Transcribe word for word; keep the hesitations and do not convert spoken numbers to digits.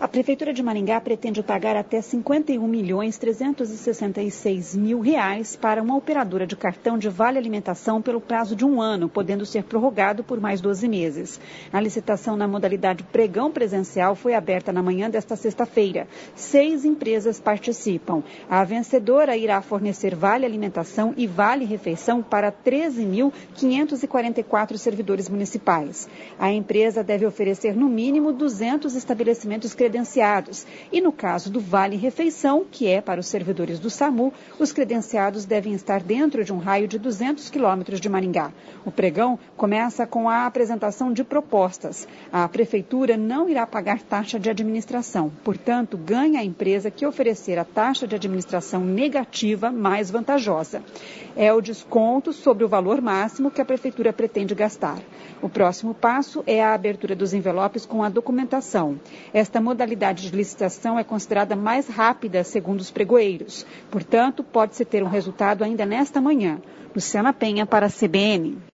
Prefeitura de Maringá pretende pagar até cinquenta e um milhões trezentos e sessenta e seis mil reais para uma operadora de cartão de vale alimentação pelo prazo de um ano, podendo ser prorrogado por mais doze meses. A licitação na modalidade pregão presencial foi aberta na manhã desta sexta-feira. Seis empresas participam. A vencedora irá fornecer vale alimentação e vale refeição para treze mil quinhentos e quarenta e quatro servidores municipais. A empresa deve oferecer no mínimo duzentos estabelecimentos credenciados. E no caso do Vale Refeição, que é para os servidores do SAMU, os credenciados devem estar dentro de um raio de duzentos quilômetros de Maringá. O pregão começa com a apresentação de propostas. A Prefeitura não irá pagar taxa de administração, portanto, ganha a empresa que oferecer a taxa de administração negativa mais vantajosa. É o desconto sobre o valor máximo que a Prefeitura pretende gastar. O próximo passo é a abertura dos envelopes com a documentação. Esta modalidade A modalidade de licitação é considerada mais rápida, segundo os pregoeiros. Portanto, pode-se ter um resultado ainda nesta manhã. Luciana Penha, para a C B N.